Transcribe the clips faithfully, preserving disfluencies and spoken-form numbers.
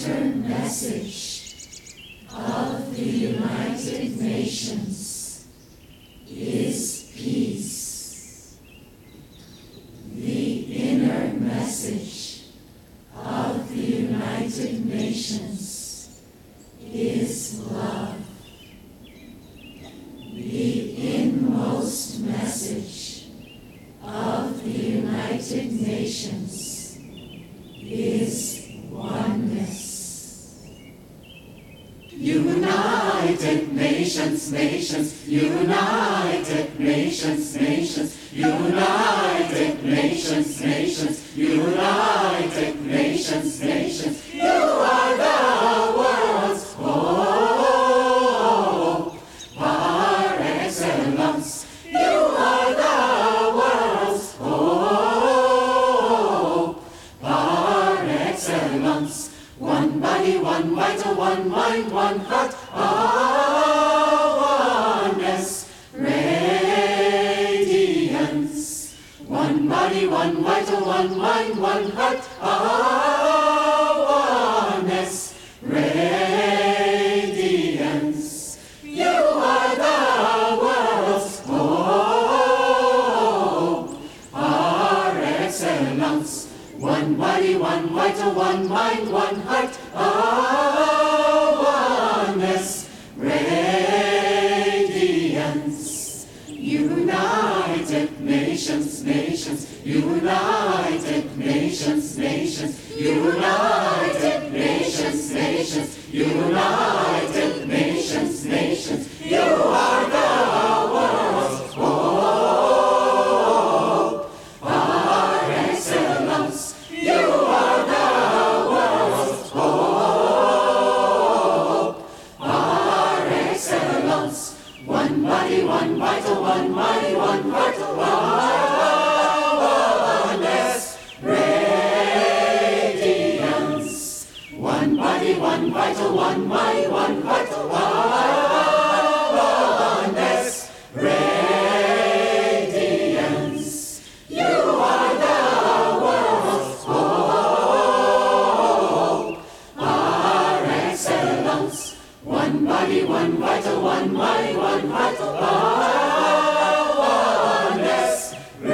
message of the United Nations is peace. The inner message of the United Nations is love. The inmost message of the United Nations is oneness. United Nations, nations, United Nations, nations, United Nations, nations, United Nations, nations. You are the world's hope, par excellence. You are the world's hope, par excellence. One body, one vital, one mind, one heart, our oneness, radiance. One body, one vital, one mind, one heart, our oneness, radiance. You are the world's hope, our excellence. One body, one vital, one mind, one heart, our oneness, radiance. United Nations, nations, United Nations, nations, United Nations, nations, United Nations, nations. You are the world's hope, our excellence. You are the world's hope, our excellence. One body, one vital, one mind, one heart, our oneness, radiance. One body, one vital, one mind, one heart, our oneness, radiance. You are the world's hope, our excellence. One body, one vital, one mind, one heart, our oneness,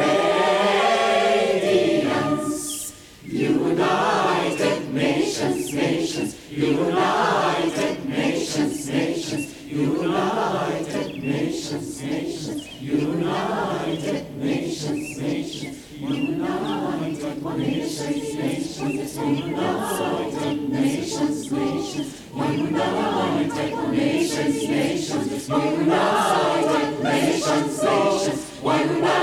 radiance. United Nations, nations, United Nations, nations, United Nations, nations, United Nations, nations, United Nations, nations, United Nations, nations, United Nations, nations, United Nations, nations, United